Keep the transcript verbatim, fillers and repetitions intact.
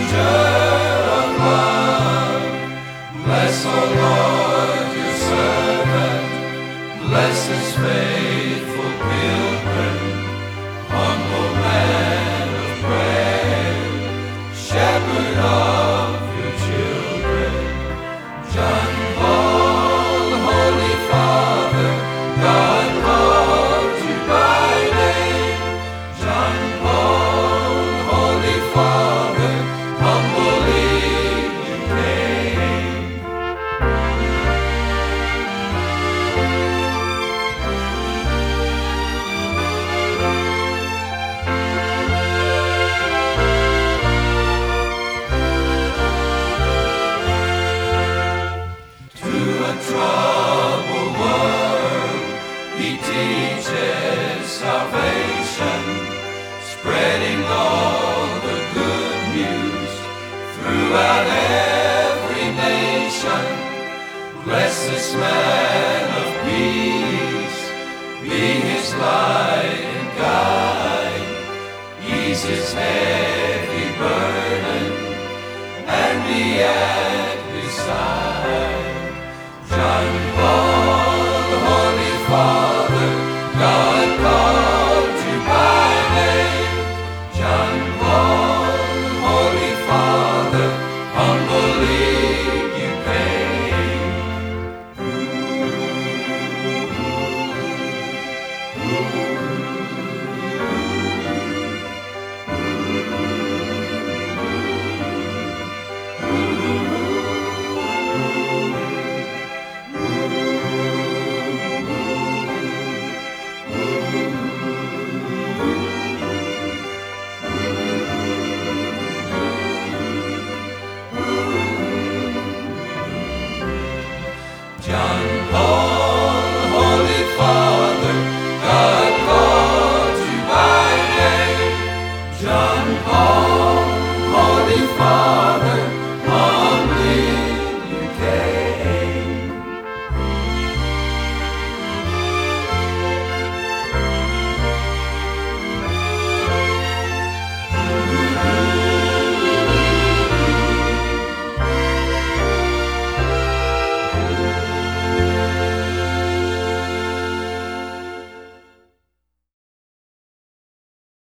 of love. Bless, O Lord, your servant. Bless his faithful pilgrim, humble man of prayer, shepherd of your children. John Paul, Holy Father, God called you by name. John Paul, Holy Father, humbly you came. To a troubled world, he teaches salvation, spreading all the good news throughout every nation. Bless this man of peace, be his light and guide, ease his heavy burden, and be